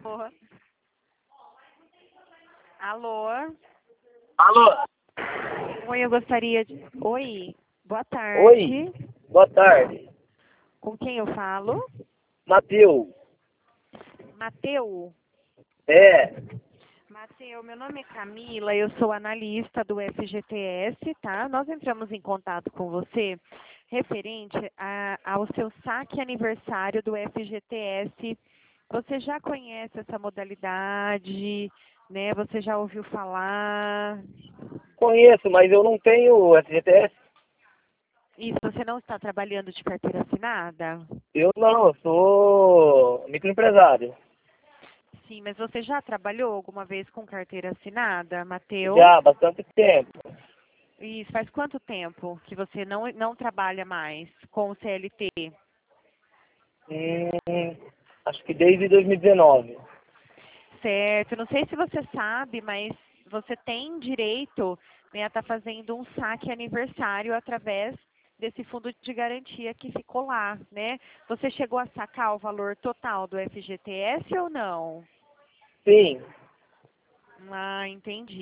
Alô? Alô? Oi, eu gostaria de... Oi, boa tarde. Oi, boa tarde. Com quem eu falo? Matheus. Mateu? É, Mateu, meu nome é Camila, eu sou analista do FGTS, tá? Nós entramos em contato com você referente ao seu saque aniversário do FGTS. Você já conhece essa modalidade, né? Você já ouviu falar? conheço, mas eu não tenho FGTS. Isso, você não está trabalhando de carteira assinada? Eu não, eu sou microempresário. Sim, mas você já trabalhou alguma vez com carteira assinada, Mateu? Já há bastante tempo. Isso, faz quanto tempo que você não trabalha mais com o CLT? Acho que desde 2019. Certo, não sei se você sabe, mas você tem direito, né, a estar fazendo um saque aniversário através desse fundo de garantia que ficou lá, né? Você chegou a sacar o valor total do FGTS ou não? Sim. Ah, entendi.